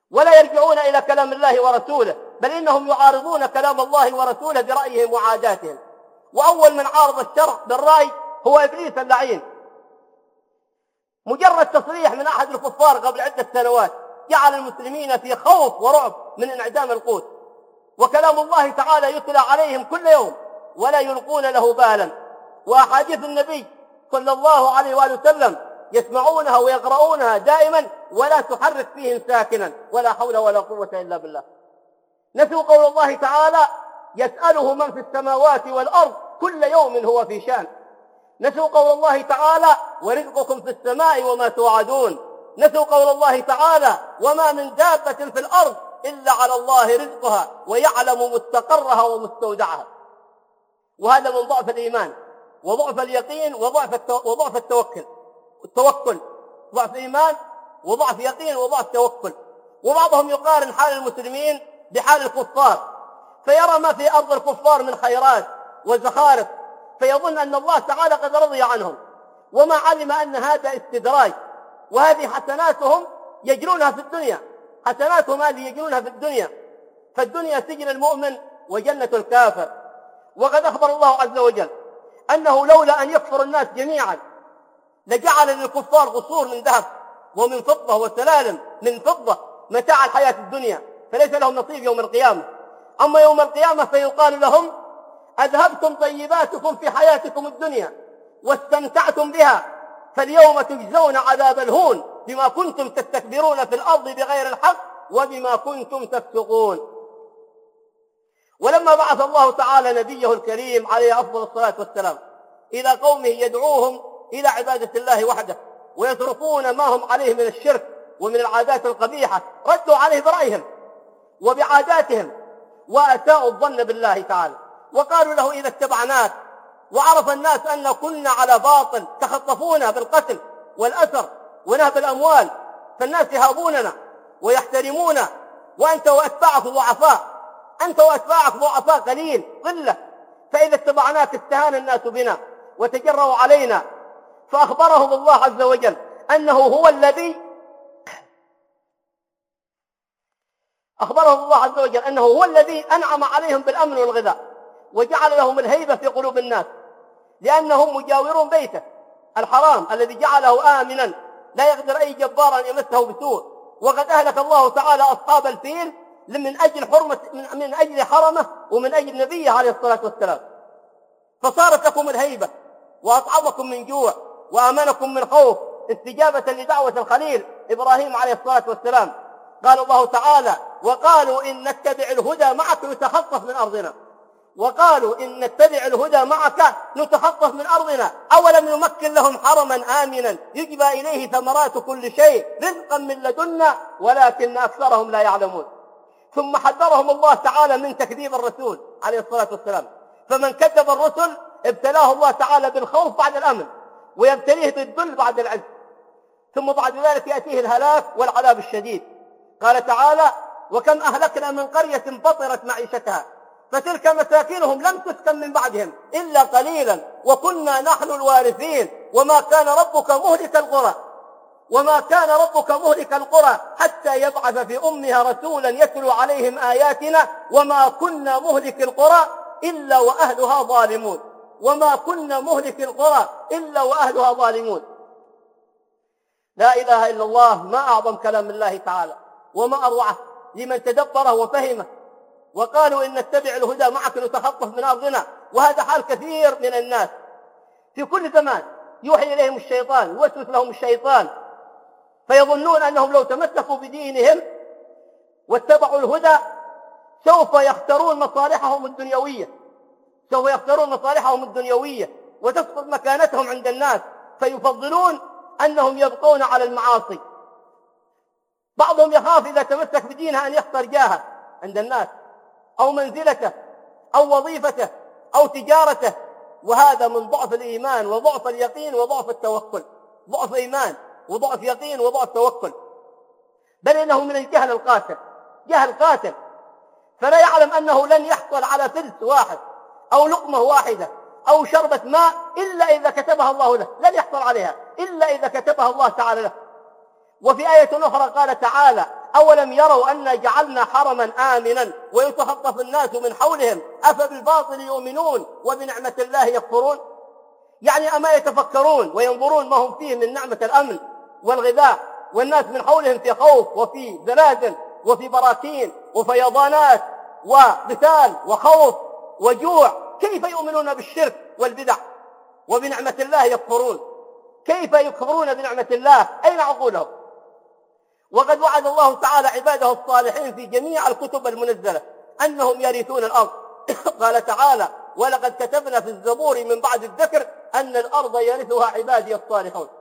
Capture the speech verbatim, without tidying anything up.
ولا يرجعون إلى كلام الله ورسوله، بل إنهم يعارضون كلام الله ورسوله برأيهم وعاداتهم. وأول من عارض الشرع بالرأي هو إبليس اللعين. مجرد تصريح من أحد الكفار قبل عدة سنوات جعل المسلمين في خوف ورعب من انعدام القوت، وكلام الله تعالى يتلى عليهم كل يوم ولا يلقون له بالا، وأحاديث النبي صلى الله عليه وآله وسلم يسمعونها ويقرؤونها دائما ولا تحرك فيهم ساكنا، ولا حول ولا قوة إلا بالله. نسوا قول الله تعالى: يسأله من في السماوات والأرض كل يوم هو في شأن. نسوا قول الله تعالى: ورزقكم في السماء وما توعدون. نسوا قول الله تعالى: وما من دابة في الأرض إلا على الله رزقها ويعلم مستقرها ومستودعها. وهذا من ضعف الإيمان وضعف اليقين وضعف وضعف التوكل التوكل ضعف إيمان وضعف يقين وضعف توكل. وبعضهم يقارن حال المسلمين بحال الكفار، فيرى ما في أرض الكفار من خيرات وزخارف فيظن أن الله تعالى قد رضي عنهم، وما علم أن هذا استدراج، وهذه حسناتهم يجرونها في الدنيا. حسناتهم هذه يجرونها في الدنيا، فالدنيا سجن المؤمن وجنة الكافر. وقد أخبر الله عز وجل أنه لولا أن يكفر الناس جميعا لجعل للكفار قصور من ذهب ومن فضة وسلالم من فضة متاع الحياة الدنيا، فليس لهم نصيب يوم القيامة. أما يوم القيامة فيقال لهم: أذهبتم طيباتكم في حياتكم الدنيا واستمتعتم بها، فاليوم تجزون عذاب الهون بما كنتم تستكبرون في الأرض بغير الحق وبما كنتم تفسقون. ولما بعث الله تعالى نبيه الكريم عليه أفضل الصلاة والسلام إلى قومه يدعوهم إلى عبادة الله وحده ويتركون ما هم عليه من الشرك ومن العادات القبيحة، ردوا عليه برأيهم وبعاداتهم وأساءوا الظن بالله تعالى، وقالوا له: إذا اتبعناك وعرف الناس أن كنا على باطل تخطفونا بالقتل والأسر ونهب الأموال، فالناس يهابوننا ويحترمونا، وأنت وأتباعك ضعفاء، أنت وأتباعك ضعفاء قليل قلة، فإذا اتبعناك استهان الناس بنا وتجروا علينا. فأخبرهم الله عز وجل أنه هو الذي أخبرهم الله عز وجل أنه هو الذي أنعم عليهم بالأمن والغذاء وجعل لهم الهيبة في قلوب الناس، لأنهم مجاورون بيته الحرام الذي جعله آمنا لا يقدر أي جبار أن يمسه بسوء. وقد أهلك الله تعالى أصحاب الفيل من أجل حرمة من أجل حرمه ومن أجل نبيه عليه الصلاة والسلام، فصارت لكم الهيبة وأطعمكم من جوع وأمنكم من خوف استجابة لدعوة الخليل إبراهيم عليه الصلاة والسلام. قال الله تعالى: وقالوا إن نتبع الهدى معك نتخطف من أرضنا وقالوا إن نتبع الهدى معك نتخطف من أرضنا أولم نمكن لهم حرما آمنا يجبى إليه ثمرات كل شيء رزقا من لدنا ولكن أكثرهم لا يعلمون. ثم حذرهم الله تعالى من تكذيب الرسول عليه الصلاة والسلام، فمن كذب الرسل ابتلاه الله تعالى بالخوف بعد الأمن ويبتليه بالذل بعد العز، ثم بعد ذلك يأتيه الهلاك والعذاب الشديد. قال تعالى: وكم أهلكنا من قرية بطرت معيشتها فتلك مساكنهم لم تسكن من بعدهم إلا قليلا وكنا نحن الوارثين وما كان ربك مهلك القرى وما كان ربك مهلك القرى حتى يبعث في أمها رسولا يتلو عليهم آياتنا وما كنا مهلك القرى إلا وأهلها ظالمون وما كنا مهلك القرى إلا وأهلها ظالمون. لا إله إلا الله، ما أعظم كلام الله تعالى وما أروعه لمن تدبره وفهمه. وقالوا إن نتبع الهدى معك نتخطف من أرضنا، وهذا حال كثير من الناس في كل زمان يوحي إليهم الشيطان يوسوس لهم الشيطان فيظنون أنهم لو تمسكوا بدينهم واتبعوا الهدى سوف يختارون مصالحهم الدنيوية سوف يختارون مصالحهم الدنيوية وتسقط مكانتهم عند الناس، فيفضلون أنهم يبقون على المعاصي. بعضهم يخاف إذا تمسك بدينه أن يخسر جاهه عند الناس أو منزلته أو وظيفته أو تجارته، وهذا من ضعف الإيمان وضعف اليقين وضعف التوكل. ضعف إيمان وضعف يقين وضعف توكل، بل إنه من الجهل القاتل، جهل قاتل، فلا يعلم أنه لن يحصل على فلس واحد أو لقمة واحدة أو شربة ماء إلا إذا كتبها الله له، لن يحصل عليها إلا إذا كتبها الله تعالى له. وفي آية أخرى قال تعالى: أولم يروا أنا جعلنا حرما آمنا ويتخطف الناس من حولهم أفبالباطل يؤمنون وبنعمة الله يكفرون؟ يعني أما يتفكرون وينظرون ما هم فيه من نعمة الأمن والغذاء، والناس من حولهم في خوف وفي زلازل وفي براكين وفيضانات وقتال وخوف وجوع، كيف يؤمنون بالشرك والبدع وبنعمة الله يكفرون؟ كيف يكفرون بنعمة الله؟ أين عقولهم؟ وقد وعد الله تعالى عباده الصالحين في جميع الكتب المنزلة أنهم يرثون الأرض. قال تعالى: ولقد كتبنا في الزبور من بعد الذكر أن الأرض يرثها عبادي الصالحون.